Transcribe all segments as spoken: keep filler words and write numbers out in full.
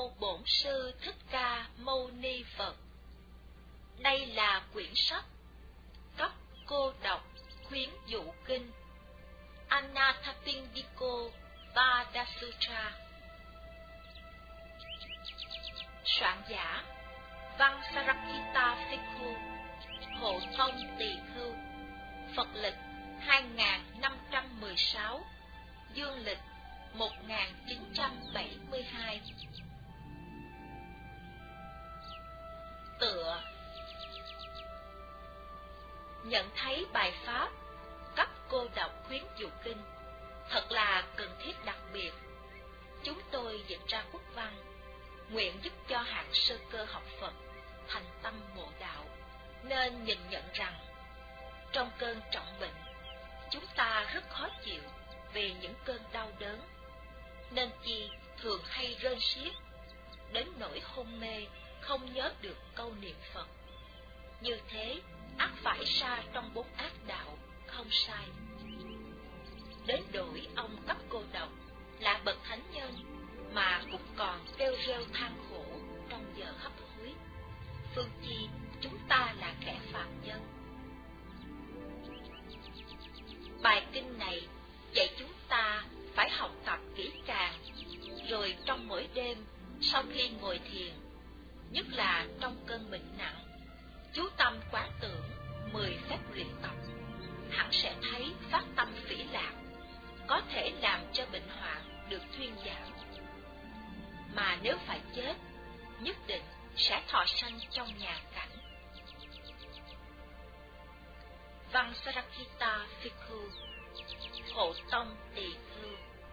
Mô Bổn Sư Thích Ca Mâu Ni Phật. Đây là quyển sách Cấp Cô Độc Khuyến Dụ Kinh Anathapindiko Vadasutra. Soạn giả Văn Sarakita Phikhu, Hộ Tông Tỳ Khưu. Phật lịch hai nghìn năm trăm mười sáu, dương lịch một nghìn chín trăm bảy mươi hai. Tựa. Nhận thấy bài pháp Cấp Cô Độc Khuyến Dụ Kinh thật là cần thiết đặc biệt, chúng tôi dịch ra quốc văn, nguyện giúp cho hạng sơ cơ học Phật thành tâm ngộ đạo, nên nhìn nhận rằng trong cơn trọng bệnh, chúng ta rất khó chịu vì những cơn đau đớn, nên chi thường hay rên xiết, đến nỗi hôn mê, không nhớ được câu niệm Phật. Như thế, ắt phải sa trong bốn ác đạo, không sai. Đến đổi ông Cấp Cô Độc là bậc thánh nhân, mà cũng còn kêu rêu than khổ trong giờ hấp hối, phương chi chúng ta là kẻ phàm nhân. Bài kinh này dạy chúng ta phải học tập kỹ càng, rồi trong mỗi đêm sau khi ngồi thiền, nhất là trong cơn bệnh nặng, chú tâm quán tưởng mười phép luyện tập, hẳn sẽ thấy phát tâm phỉ lạc, có thể làm cho bệnh hoạn được thuyên giảm. Mà nếu phải chết, nhất định sẽ thọ sanh trong nhà cảnh. Văn Sarakita Phikhu, Hộ Tông Tỳ Khưu.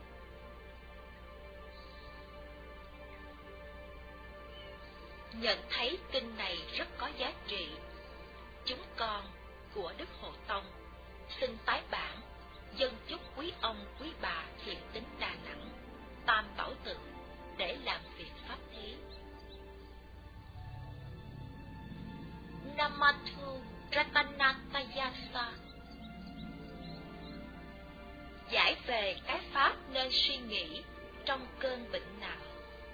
Nhận thấy kinh này rất có giá trị, chúng con của Đức Hộ Tông xin tái bản dâng chúc quý ông quý bà thiện tín Đà Nẵng Tam Bảo Tự để làm việc pháp thí. Namathu Ratanatayasa. Giải về cái pháp nên suy nghĩ trong cơn bệnh nặng.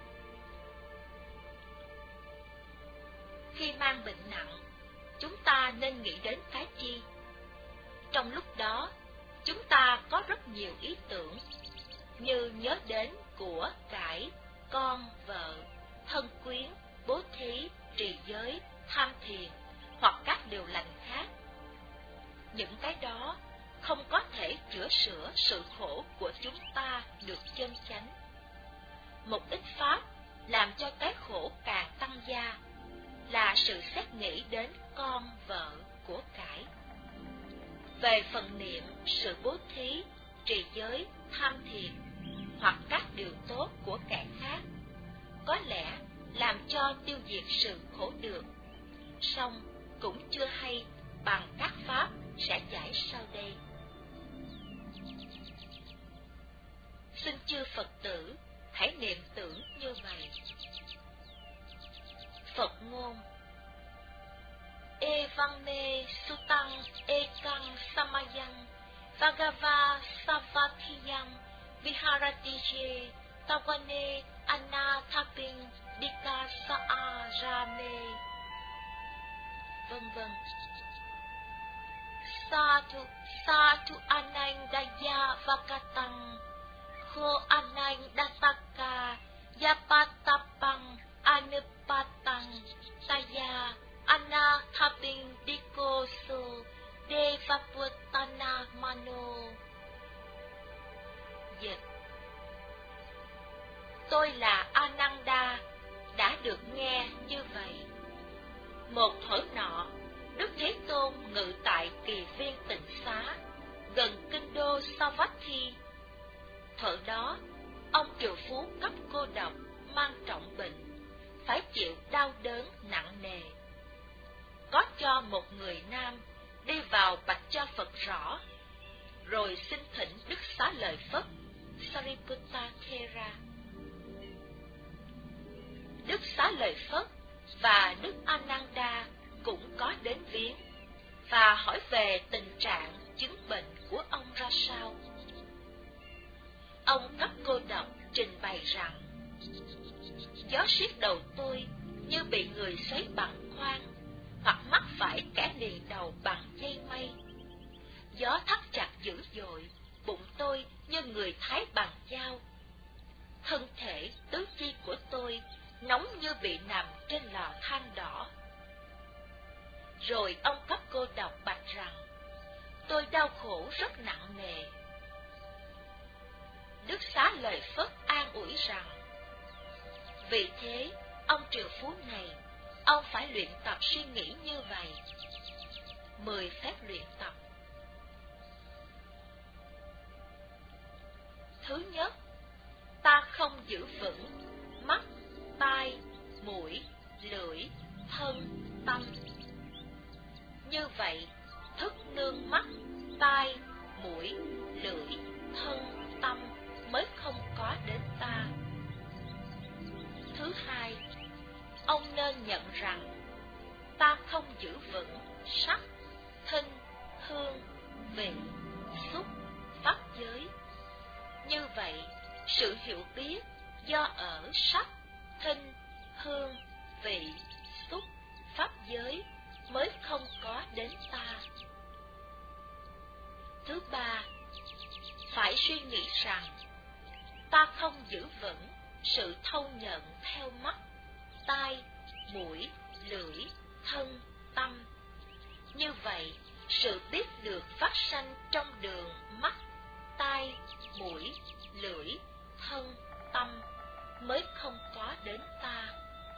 Khi mang bệnh nặng, chúng ta nên nghĩ đến cái chi? Trong lúc đó, chúng ta có rất nhiều ý tưởng, như nhớ đến của, cải, con, vợ, thân quyến, bố thí, trì giới, tham thiền, hoặc các điều lành khác. Những cái đó không có thể chữa sửa sự khổ của chúng ta được chân chánh. Một ít pháp làm cho cái khổ càng tăng gia là sự xét nghĩ đến con, vợ, của cải. Về phần niệm, sự bố thí, trì giới, tham thiền, hoặc các điều tốt của kẻ khác, có lẽ làm cho tiêu diệt sự khổ được, song cũng chưa hay bằng các pháp sẽ giải sau đây. Xin chư Phật tử hãy niệm tưởng như vậy. Phật ngôn: Evam me sutang ekang samayang Bhagava Savathiyam Viharatije Tavane Anathapin Dikasa Rame, vân vân. Sadhu Sadhu Anandaya Vakatang Kho Anandasaka Yapatapang Anupatang Taya Anathapin Dikoso Devaputana Mano. Dịch: Tôi là Ananda, đã được nghe như vậy. Một thuở nọ, Đức Thế Tôn ngự tại Kỳ Viên Tịnh Xá, gần kinh đô Savatthi. Thuở đó, ông triệu phú Cấp Cô Độc mang trọng bệnh, phải chịu đau đớn nặng nề. Có cho một người nam đi vào bạch cho Phật rõ, rồi xin thỉnh Đức Xá Lợi Phất Sariputta Thera. Đức Xá Lợi Phất và Đức Ananda cũng có đến viếng và hỏi về tình trạng chứng bệnh của ông ra sao. Ông Cấp Cô Độc trình bày rằng Gió siết đầu tôi như bị người xoáy bằng khoan, hoặc mắc phải kẻ liền đầu bằng dây mây. Gió thắt chặt dữ dội, bụng tôi như người thái bằng dao. Thân thể tứ chi của tôi nóng như bị nằm trên lò than đỏ. Rồi ông cấp cô độc bạch rằng, tôi đau khổ rất nặng nề. Đức Xá Lợi Phất an ủi rằng, vì thế, ông triệu phú này, ông phải luyện tập suy nghĩ như vậy. Mười phép luyện tập. Thứ nhất, ta không giữ vững mắt, tai, mũi, lưỡi, thân, tâm. Như vậy, thức nương mắt, tai, mũi, lưỡi, thân, tâm mới không có đến ta. Thứ hai, ông nên nhận rằng ta không giữ vững sắc, thinh, hương, vị, xúc, pháp giới. Như vậy, sự hiểu biết do ở sắc, thinh, hương, vị, xúc, pháp giới mới không có đến ta. Thứ ba, phải suy nghĩ rằng ta không giữ vững sự thâu nhận theo mắt, tai, mũi, lưỡi, thân, tâm. Như vậy, sự biết được phát sanh trong đường mắt, tai, mũi, lưỡi, thân, tâm mới không có đến ta.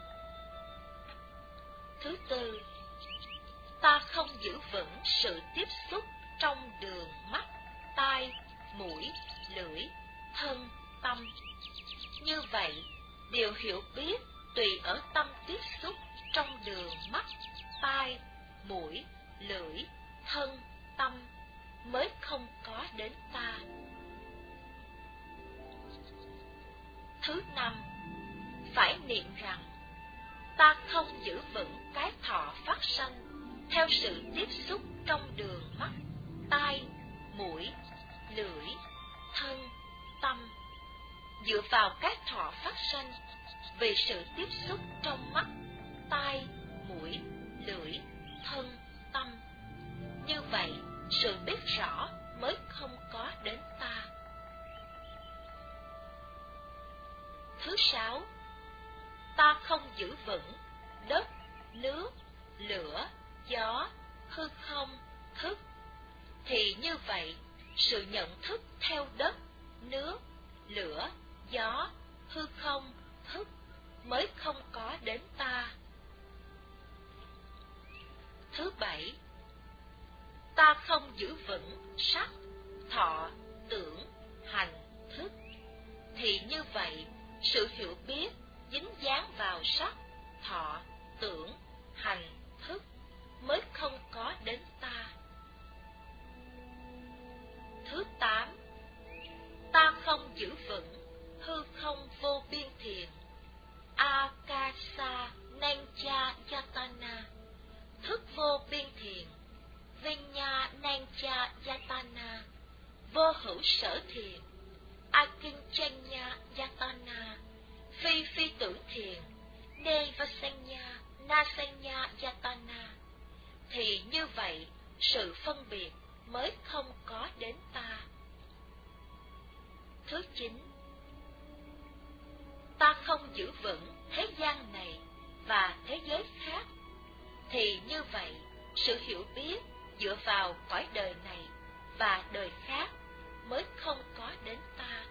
Thứ tư, ta không giữ vững sự tiếp xúc trong đường mắt, tai, mũi, lưỡi, thân, tâm. Như vậy, điều hiểu biết tùy ở tâm tiếp xúc trong đường mắt, tai, mũi, lưỡi, thân, tâm mới không có đến ta. Thứ năm, phải niệm rằng ta không giữ vững cái thọ phát sanh theo sự tiếp xúc trong đường mắt, tai, mũi, lưỡi, thân, tâm. Dựa vào cái thọ phát sanh vì sự tiếp xúc trong mắt, tai, mũi, lưỡi, thân, tâm. Như vậy, sự biết rõ mới không có đến ta. Thứ sáu, ta không giữ vững đất, nước, lửa, gió, hư không, thức. Thì như vậy, sự nhận thức theo đất, nước, lửa, gió, hư không, thức mới không có đến ta. Thứ bảy, ta không giữ vững sắc, thọ, tưởng, hành, thức. Thì như vậy, sự hiểu biết dính dáng vào sắc, thọ, tưởng, hành, thức mới không có đến ta. Thứ tám, ta không giữ vững hư không vô biên thiền, Akasa Nancha Yatana, thức vô biên thiền, Vinya Nancha Yatana, vô hữu sở thiền, Akinchanya Yatana, phi phi tưởng thiền, Nevasanya Nasanya Yatana. Thì như vậy, sự phân biệt mới không có đến ta. Thứ chín, ta không giữ vững thế gian này và thế giới khác. Thì như vậy, sự hiểu biết dựa vào cõi đời này và đời khác mới không có đến ta.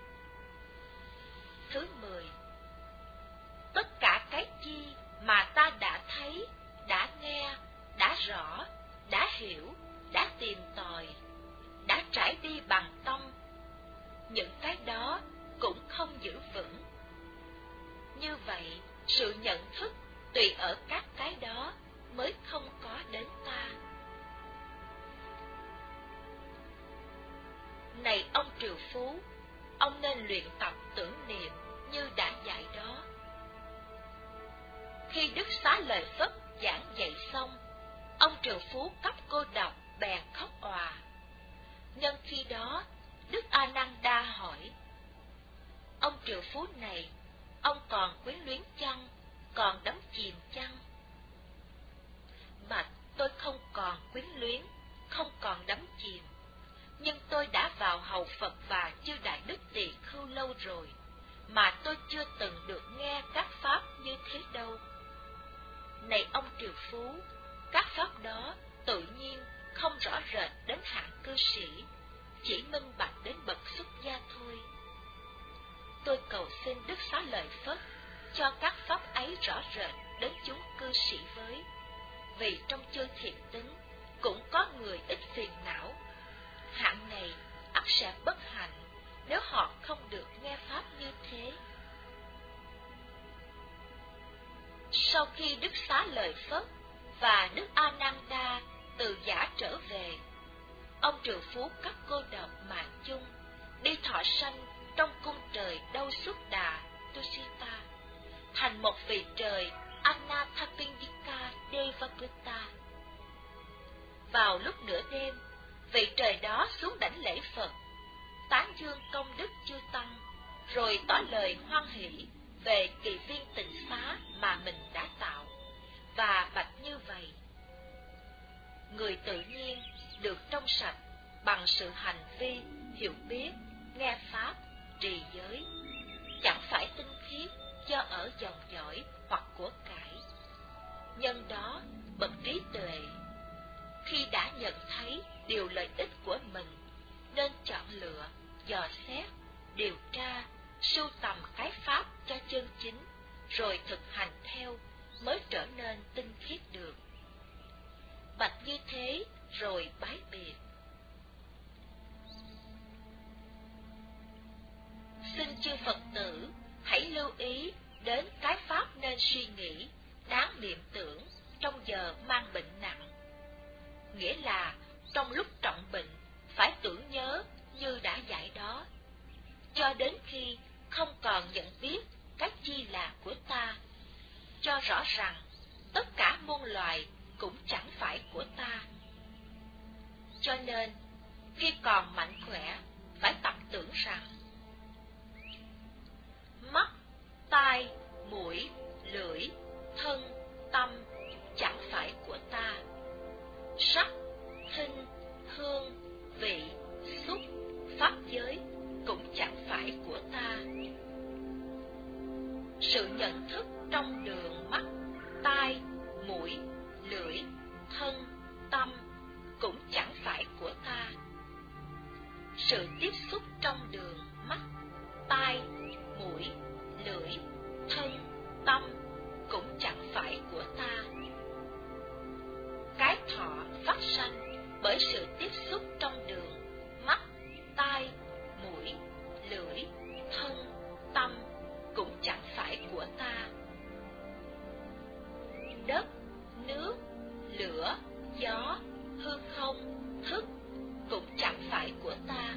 Thứ mười, tất cả cái chi mà ta đã thấy, đã nghe, đã rõ, đã hiểu, đã tìm tòi, đã trải đi bằng tâm, những cái đó cũng không giữ vững. Như vậy, sự nhận thức tùy ở các cái đó mới không có đến ta. Này ông triệu phú, ông nên luyện tập tưởng niệm như đã dạy đó. Khi Đức Xá Lợi Phất giảng dạy xong, ông triệu phú cấp cô độc bèn khóc òa. Nhân khi đó, Đức A Nan Đa hỏi: ông triệu phú này, ông còn quyến luyến chăng, còn đắm chìm chăng? Bạch, tôi không còn quyến luyến, không còn đắm chìm, nhưng tôi đã vào hầu Phật và chư Đại Đức Tỳ Khưu lâu rồi, mà tôi chưa từng được nghe các pháp như thế đâu. Này ông Triều Phú, các pháp đó tự nhiên không rõ rệt đến hạng cư sĩ, chỉ minh bạch đến bậc xuất gia thôi. Tôi cầu xin Đức Xá Lợi Phất cho các pháp ấy rõ rệt đến chúng cư sĩ với, vì trong chư thiện tính cũng có người ít phiền não. Hạng này ắt sẽ bất hạnh nếu họ không được nghe pháp như thế. Sau khi Đức Xá Lợi Phất và Đức A Nan Đa từ giả trở về, ông Trừ Phú các cô độc mạng chung đi thọ sanh trong cung trời Đâu Xuất Đà Tusita, thành một vị trời Anathapindika Devakutta. Vào lúc nửa đêm, vị trời đó xuống đảnh lễ Phật, tán dương công đức chư tăng, rồi tỏ lời hoan hỷ về kỳ viên tịnh xá mà mình đã tạo, và bạch như vậy: người tự nhiên được trong sạch bằng sự hành vi, hiểu biết, nghe pháp, trì giới, chẳng phải tinh khiết do ở dòng dõi hoặc của cải. Nhân đó, bậc trí tuệ khi đã nhận thấy điều lợi ích của mình, nên chọn lựa, dò xét, điều tra, sưu tầm cái pháp cho chân chính, rồi thực hành theo mới trở nên tinh khiết được. Bạch như thế rồi bái biệt. Xin chư Phật tử hãy lưu ý đến cái pháp nên suy nghĩ, đáng niệm tưởng trong giờ mang bệnh nặng. Nghĩa là trong lúc trọng bệnh phải tưởng nhớ như đã dạy đó, cho đến khi không còn nhận biết cái chi là của ta, cho rõ rằng tất cả muôn loài cũng chẳng phải của ta. Cho nên khi còn mạnh khỏe phải tập tưởng rằng mắt, tai, mũi, lưỡi, thân, tâm chẳng phải của ta. Sắc, thinh, hương, vị, xúc, pháp giới cũng chẳng phải của ta. Sự nhận thức trong đường mắt, tai, mũi, lưỡi, thân, tâm cũng chẳng phải của ta. Sự tiếp xúc trong đường mắt, tai, mũi, lưỡi, thân, tâm cũng chẳng phải của ta. Cái thọ phát sanh bởi sự tiếp xúc trong đường mắt, tai, mũi, lưỡi, thân, tâm cũng chẳng phải của ta. Đất, nước, lửa, gió, hư không, thức cũng chẳng phải của ta.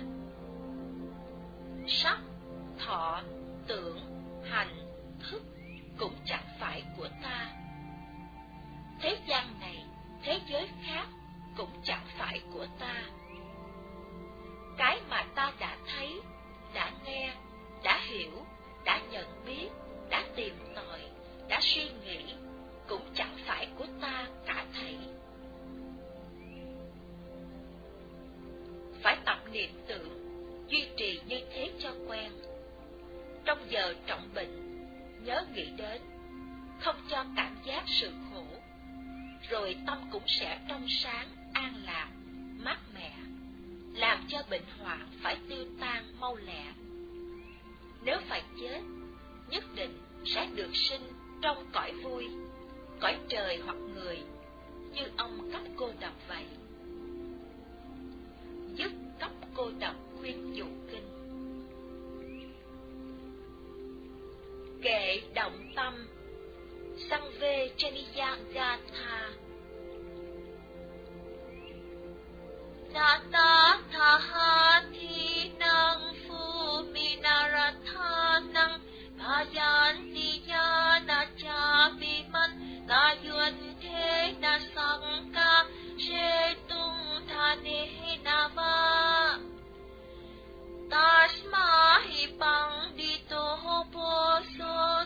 Sắc, thọ, tưởng, hành, thức cũng chẳng phải của ta. Thế gian này, thế giới khác cũng chẳng phải của ta. Cái mà ta đã thấy, đã nghe, đã hiểu, đã nhận biết, đã tìm tòi, đã suy nghĩ cũng chẳng phải của ta cả thảy. Phải tập niệm tưởng, duy trì như thế cho quen. Trong giờ trọng bệnh, nhớ nghĩ đến, không cho cảm giác sự khổ, rồi tâm cũng sẽ trong sáng, an lạc, mát mẻ, làm cho bệnh hoạn phải tiêu tan mau lẹ. Nếu phải chết, nhất định sẽ được sinh trong cõi vui, cõi trời hoặc người, như ông cấp cô độc vậy. Dứt cấp cô độc khuyên dụ kinh. Kệ động tâm Sang Vê Chaniya Gatha. Nata thaha thi nang phu minaratha nang bhajanti yana cha biman la yun the na sangka she tung thane nava. Tasma hi pang dito ho po so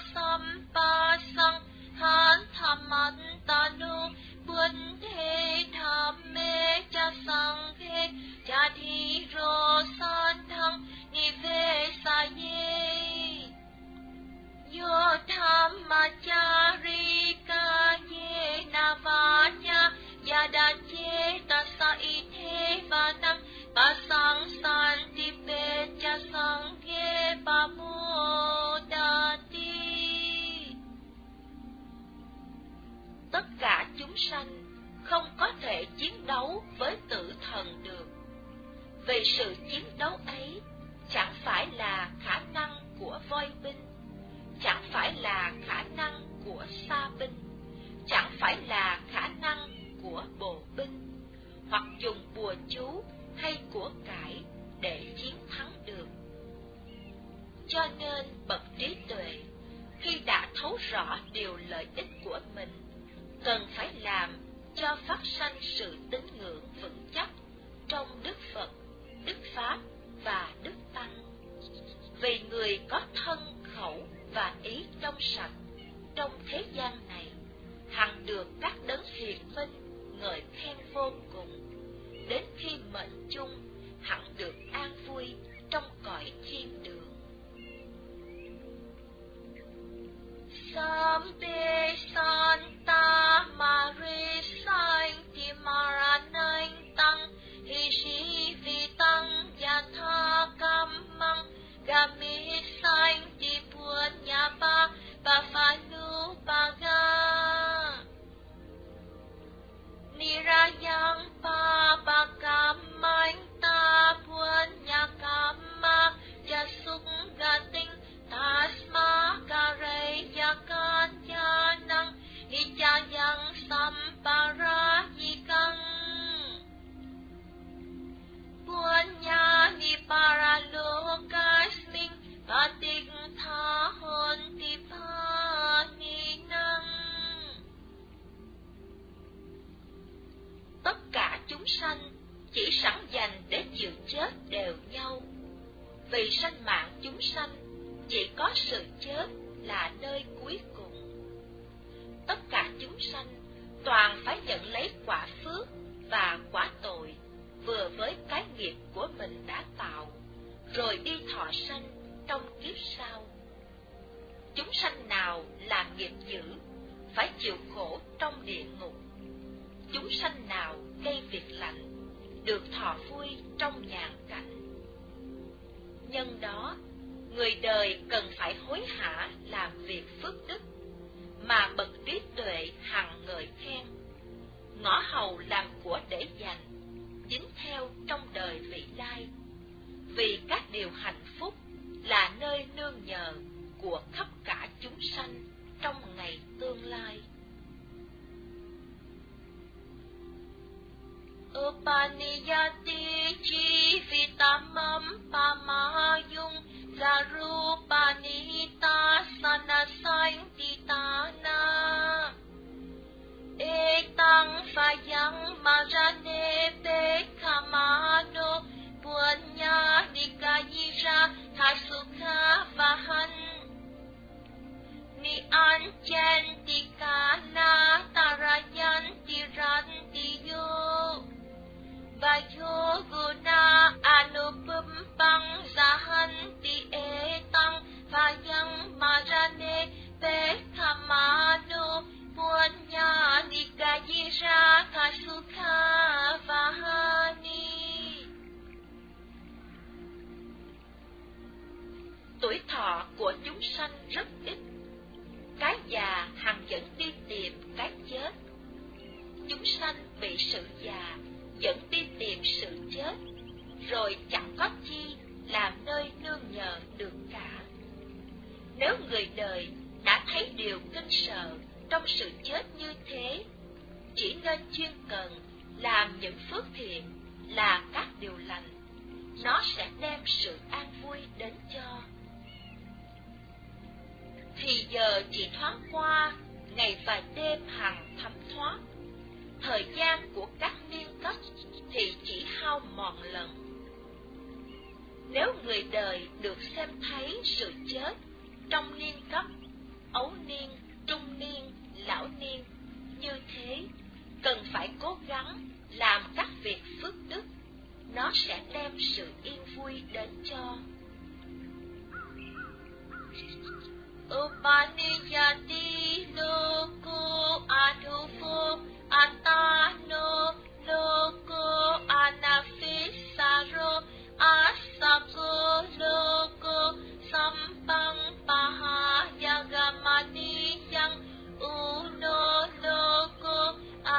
sanh không có thể chiến đấu với tử thần được, vì sự chiến đấu ấy chẳng phải là khả năng của voi binh, chẳng phải là khả năng của sa binh, chẳng phải là khả năng của bộ binh, hoặc dùng bùa chú hay của cải để chiến thắng được. Cho nên bậc trí tuệ khi đã thấu rõ điều lợi ích của mình, cần phải làm cho phát sanh sự tín ngưỡng vững chắc trong Đức Phật, Đức Pháp và Đức Tăng. Vì người có thân, khẩu và ý trong sạch trong thế gian này, hằng được các đấng hiền minh ngợi khen vô cùng, đến khi mệnh chung hẳn được an vui trong cõi thiên đường. Sambe Santa Maria Sancti Maranang Tăng Hishi Vitang Yatha Kamang Gami Sancti Punyapa Bafanu Baga Nirayang Papakamang Ta Punyakama Jasuk Gating Tasma Kareyakanyanang Nijayang Samparayikang Punya Niparalokasming Pating Thahon Tipaninang. Tất cả chúng sanh chỉ sẵn dành để chịu chết đều nhau, vì sanh mạng chúng sanh chỉ có sự chết là nơi cuối cùng. Tất cả chúng sanh toàn phải nhận lấy quả phước và quả tội vừa với cái nghiệp của mình đã tạo, rồi đi thọ sanh trong kiếp sau. Chúng sanh nào làm nghiệp dữ phải chịu khổ trong địa ngục. Chúng sanh nào gây việc lành được thọ vui trong nhàn cảnh. Nhân đó, người đời cần phải hối hả làm việc phước đức, mà bậc trí tuệ hằng ngợi khen, ngõ hầu làm của để dành, dính theo trong đời vị lai, vì các điều hạnh phúc là nơi nương nhờ của khắp cả chúng sanh trong ngày tương lai. Upaniyati Jivitamam Pamayung Zarupanita Sanasantitana Etang Phayang Marane Bekhamano Punya Nikayira Thasukha Vahan Ni Anjantikana Tarayantirantiyo Vayo Guna Anupumpang Zahanti Etang Phayang Marane Bekhamano Punya Nikayira Thasukha Vahani. Tuổi thọ của chúng sanh rất ít, cái già hằng dẫn đi tìm cái chết. Chúng sanh bị sự già dẫn đi tìm sự chết, rồi chẳng có chi làm nơi nương nhờ được cả. Nếu người đời đã thấy điều kinh sợ trong sự chết như thế, chỉ nên chuyên cần làm những phước thiện là các điều lành, nó sẽ đem sự an vui đến cho. Thì giờ chỉ thoáng qua, ngày và đêm hằng thấm thoát, thời gian của các niên cấp thì chỉ hao mòn lần. Nếu người đời được xem thấy sự chết trong niên cấp, ấu niên, trung niên, lão niên như thế, cần phải cố gắng làm các việc phước đức, nó sẽ đem sự yên vui đến cho. Upaniyati loko anupo atano loko anafisaro asako loko sampang pahayagamani yang uno loko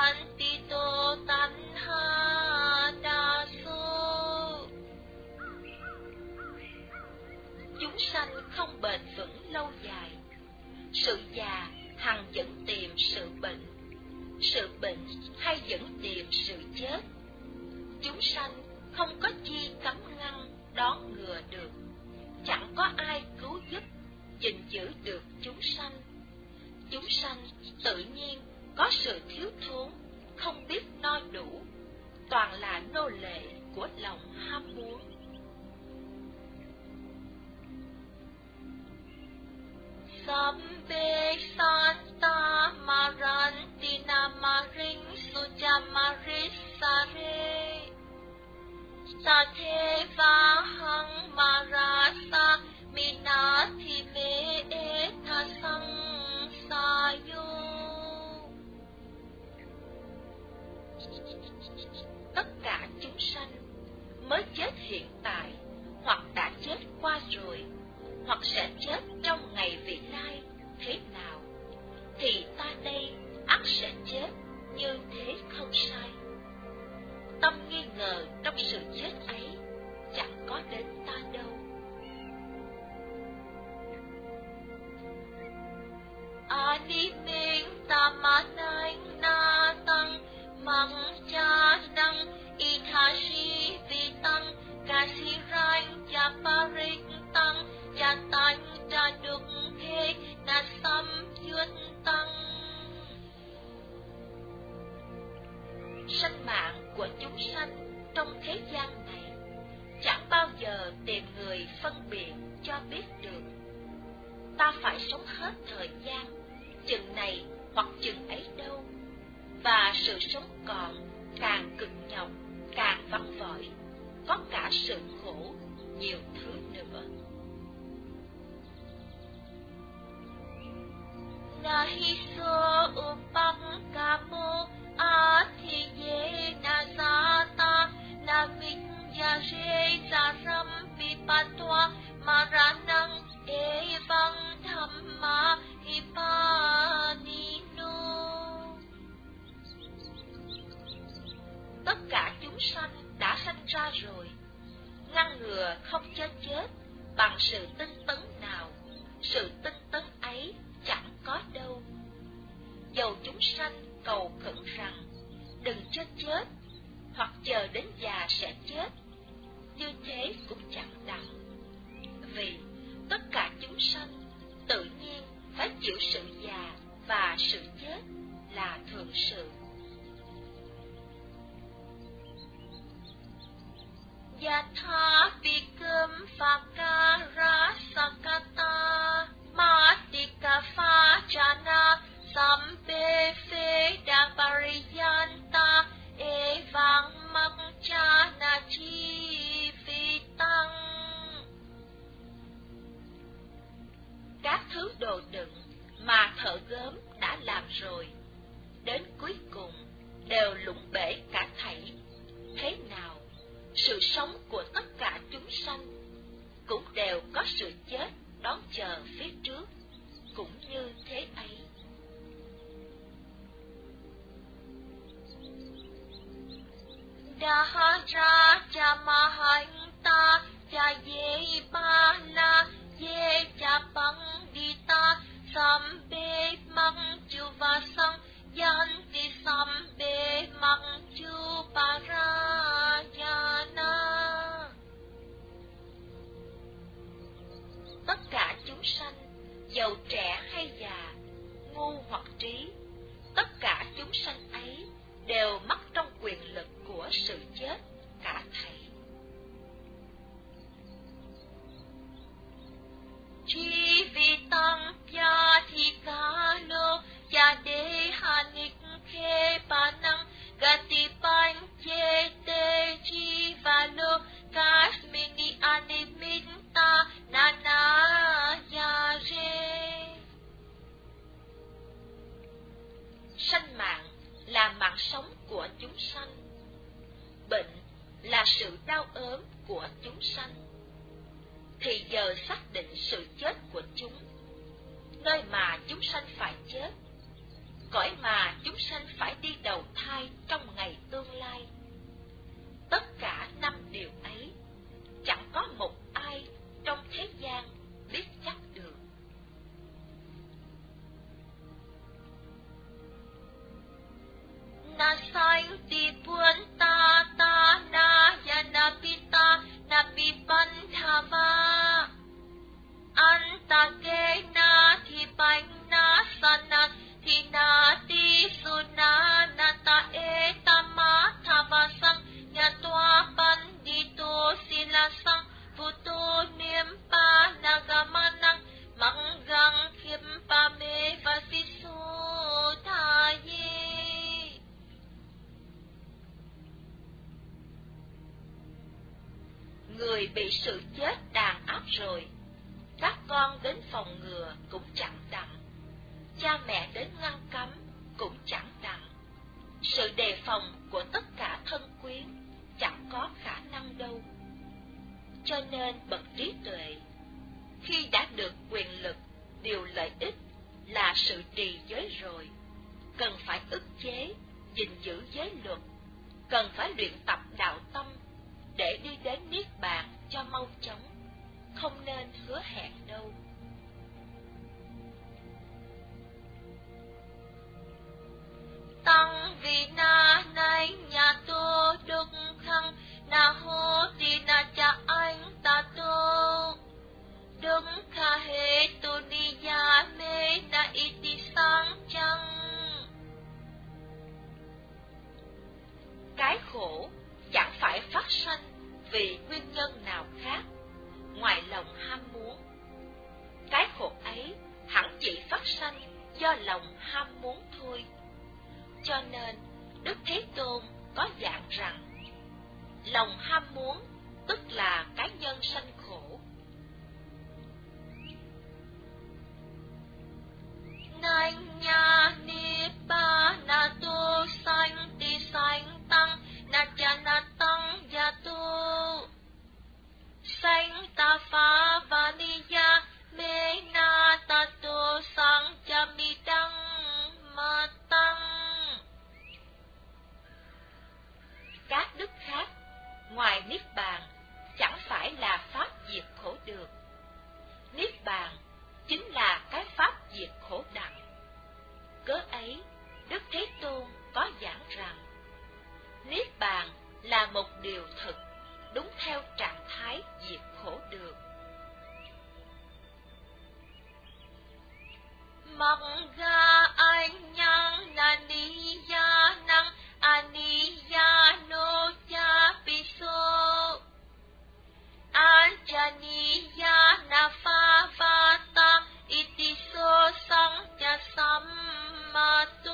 sanh không bền vững lâu dài. Sự già hằng dẫn tìm sự bệnh, sự bệnh hay dẫn tìm sự chết. Chúng sanh không có chi cấm ngăn đón ngừa được, chẳng có ai cứu giúp gìn giữ được chúng sanh. Chúng sanh tự nhiên có sự thiếu thốn, không biết no đủ, toàn là nô lệ của lòng ham muốn. Sabbe santa marantina maring sujamarisare Satheva hang marasa minathi me etha sang sayo. Tất cả chúng sanh mới chết hiện tại, hoặc đã chết qua rồi, hoặc sẽ chết trong ngày vị lai thế nào, thì ta đây ắt sẽ chết, như thế không sai. Tâm nghi ngờ trong sự chết ấy chẳng có đến ta đâu. Animing tamanang na tăng mang cha đăng ithashi vi tăng kasirang chaparik tăng chatang đaduk he nasam yun tăng. Sanh mạng của chúng sanh trong thế gian này chẳng bao giờ tìm người phân biệt cho biết được. Ta phải sống hết thời gian chừng này hoặc chừng ấy đâu, và sự sống còn càng cực nhọc, càng vắng vỏi, có cả sự khổ, nhiều thứ nữa. Nahi so upang kamo athiye nazata navinyare saram vipatwa maranang evang dhamma hipanino. Tất cả chúng sanh đã sanh ra rồi, ngăn ngừa không cho chết bằng sự tinh tấn nào. Sự tinh tấn ấy chẳng có đâu. Dầu chúng sanh cầu khẩn rằng đừng cho chết, hoặc chờ đến già sẽ chết, như thế cũng chẳng đặng. Vì tất cả chúng sanh tự nhiên phải chịu sự già và sự chết là thường sự. Yatha vikam fakara sakata matika phajana sampe phe dapariyanta evang makchana chi phi tăng. Các thứ đồ đựng mà thợ gốm đã làm rồi, đến cuối cùng đều lũng bể cả thảy. Thế nào, sự sống của tất cả chúng sanh cũng đều có sự chết đón chờ phía trước, cũng như thế ấy. Dahaja chamahanta chaye bala ye chapang dita sambe mang chuvasang yanti sambe mang chuparayana. Tất cả chúng sanh, dầu trẻ hay già, ngu hoặc trí, tất cả chúng sanh ấy đều mắc trong quyền lực của sự chết cả thảy. Chi vi tăng pya thi ca lô ya de hanik khe panang gati pan che te chi va lô kasmini animinta nana ya re. Sanh mạng là mạng sống của chúng sanh, bệnh là sự đau ốm của chúng sanh, thì giờ xác định sự chết của chúng, nơi mà chúng sanh phải chết, cõi mà chúng sanh phải đi đầu thai trong ngày tương lai. Tất cả năm điều ấy, chẳng có một ai trong thế gian biết ti buồn ta ta na ya na pita na pi panthava anta ke na thi banh na sana thi na ti suna na ta e tama thava sang ya toa pan di tu sila sang putu niệm pa nagamanang manggang khiêm pa me và si su tha ye. Người bị sự chết đàn áp rồi, các con đến phòng ngừa cũng chẳng đặng, cha mẹ đến ngăn cấm cũng chẳng đặng. Sự đề phòng của tất cả thân quyến chẳng có khả năng đâu. Cho nên bậc trí tuệ, khi đã được quyền lực, điều lợi ích là sự trì giới rồi, cần phải ức chế, gìn giữ giới luật, cần phải luyện tập đạo tâm để đi đến niết bàn cho mau chóng, không nên hứa hẹn đâu. Tăng vì na nay nhà tô đức khăn na hô tì na cha anh ta tô đức kha hê tu ni ya mê na iti sang chăng. Cái khổ chẳng phải phát sanh vì nguyên nhân nào khác ngoài lòng ham muốn. Cái khổ ấy hẳn chỉ phát sanh do lòng ham muốn thôi. Cho nên Đức Thế Tôn có giảng rằng lòng ham muốn tức là cái nhân sanh khổ. Nanh nha ni pa na tu sanh ti sanh tăng na cha na tăng ya tu sanh ta pha va ni ya me na ta tu sang cha mi tăng ma tăng. Các đức khác ngoài niết bàn chẳng phải là pháp diệt khổ được. Niết bàn chính là cái pháp diệt khổ đặng. Cớ ấy, Đức Thế Tôn có giảng rằng niết bàn là một điều thực, đúng theo trạng thái diệt khổ được. Mặc ga anh nhang na ni ya năng aniya no cha piso anjaniya na pha vata itiso sang cha sammatu.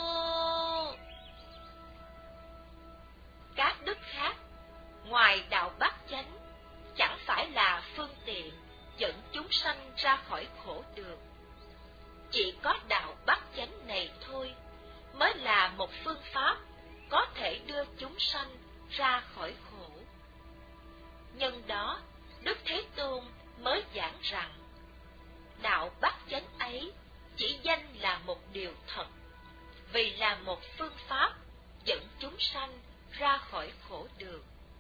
Các đức khác ngoài đạo bát chánh chẳng phải là phương tiện dẫn chúng sanh ra khỏi khổ được. Chỉ có đạo bát chánh này thôi mới là một phương pháp có thể đưa chúng sanh ra khỏi khổ. Nhân đó, Đức Thế Tôn mới giảng rằng đạo bát chánh ấy chỉ danh là một điều thật, vì là một phương pháp dẫn chúng sanh ra khỏi khổ được.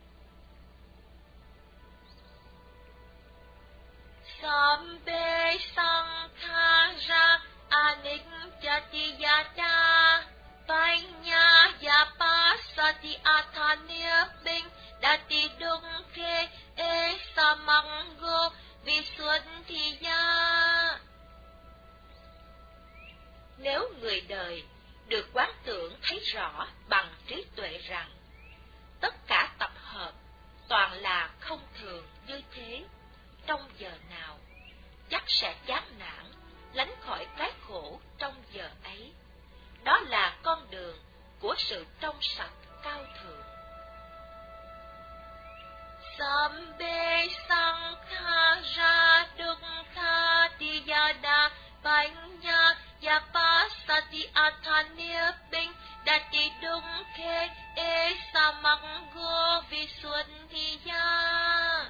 Sambe sankhara aniccatyata Panya yapasati athanya binh dati dung khe e samango visuddhiya. Nếu người đời được quán tưởng thấy rõ bằng trí tuệ rằng tất cả tập hợp toàn là không thường như thế, trong giờ nào chắc sẽ chán nản, lánh khỏi cái khổ trong giờ ấy. Đó là con đường của sự trong sạch cao thượng. Sambe sankhara dukkha tiyada panya yapasati athanya binh dati dukkhe e samango visuddhiya.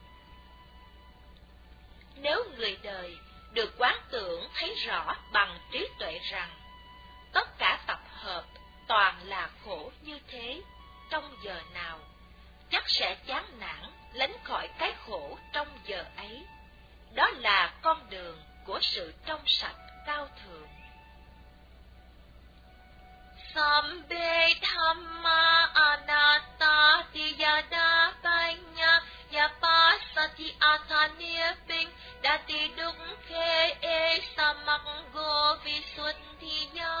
Nếu người đời được quán tưởng thấy rõ bằng trí tuệ rằng tất cả tập hợp toàn là khổ như thế, trong giờ nào chắc sẽ chán nản, lánh khỏi cái khổ trong giờ ấy. Đó là con đường của sự trong sạch cao thượng. Sambe Dhamma Anatta Tiyada Panya Yapasati Athaniping Dati Dukkhe E Samakgo Visuddhiya.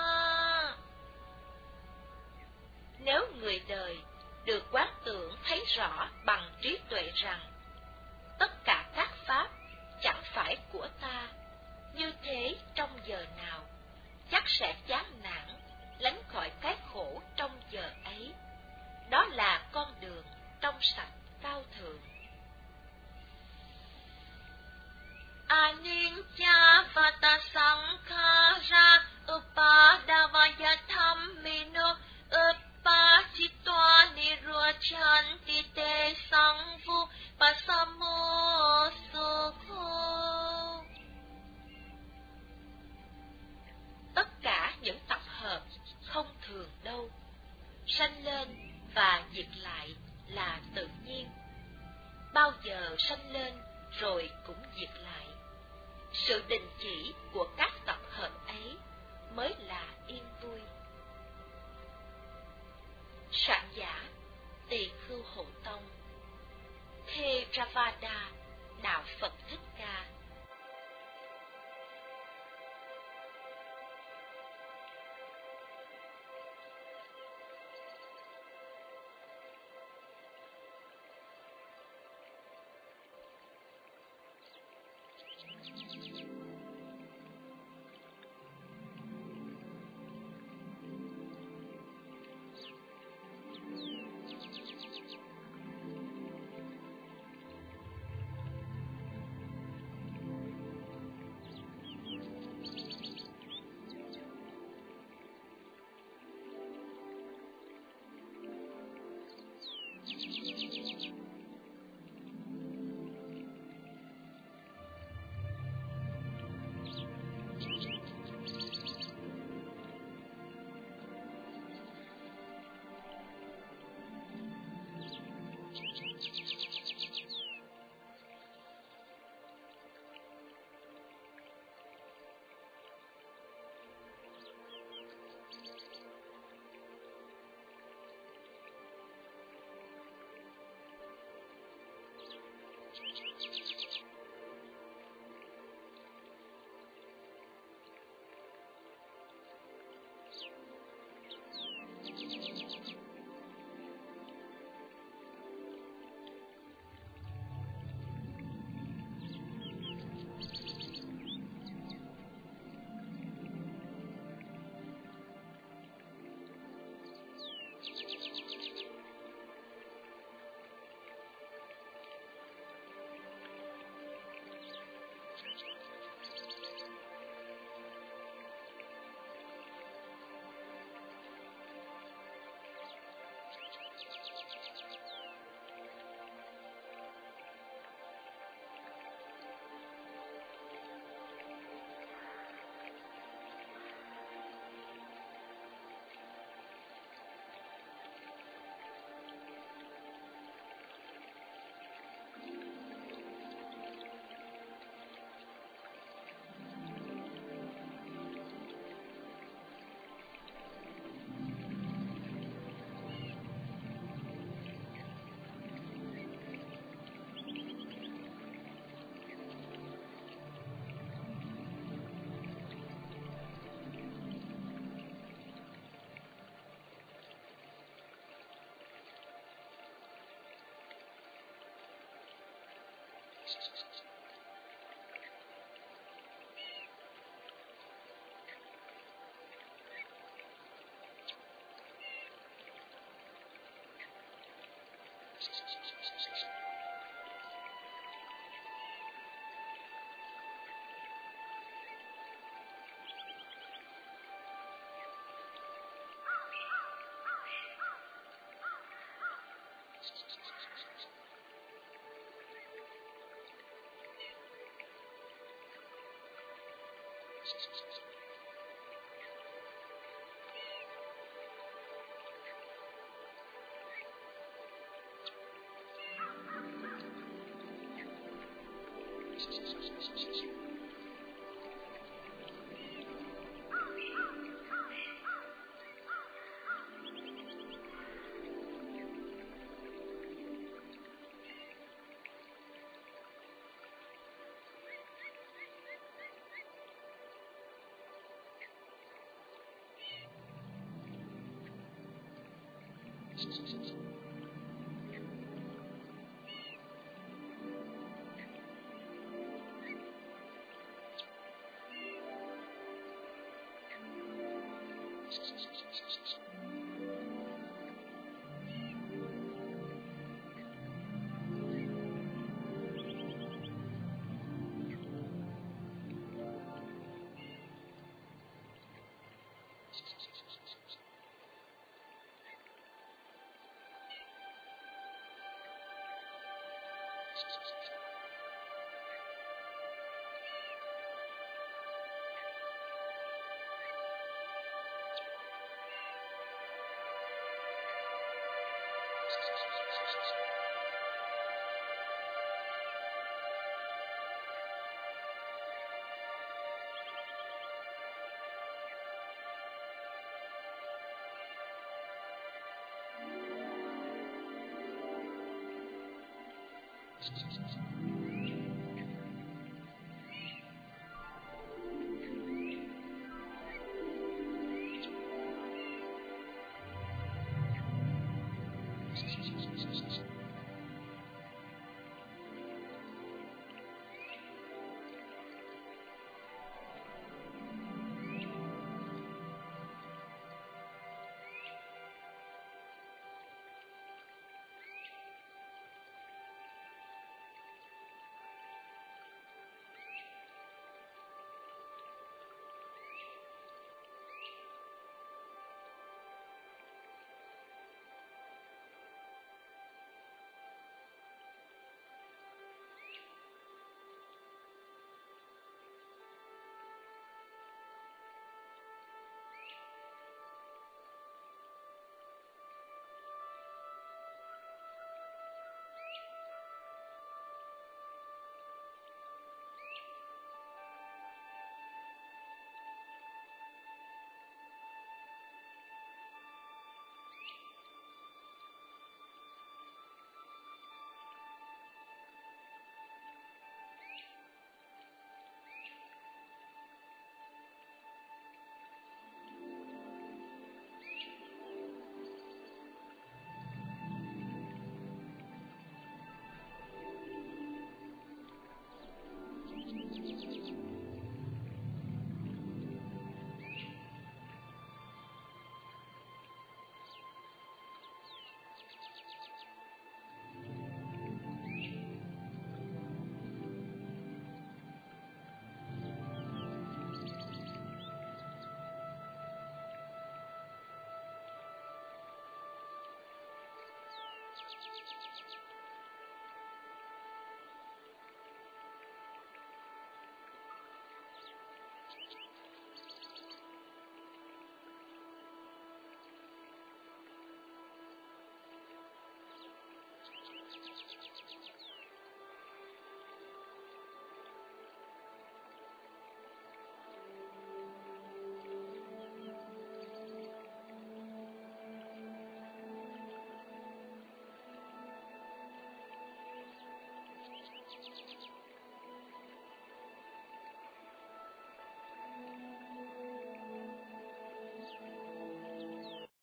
Nếu người đời được quán tưởng thấy rõ bằng trí tuệ rằng tất cả các pháp chẳng phải của ta, như thế trong giờ nào chắc sẽ chán nản, lánh khỏi cái khổ trong giờ ấy. Đó là con đường trong sạch cao thượng. Anicca vata sankhara upadavaya dhammino upachitva nirucchanti te sangvu pasamo sukho. Tất cả những tập hợp không thường đâu, sanh lên và diệt lại là tự nhiên. Bao giờ sanh lên rồi cũng diệt lại. Sự đình chỉ của các tập hợp ấy mới là yên vui. Soạn giả Tỳ Khưu Hộ Tông. Theravada, đạo Phật Thích Ca.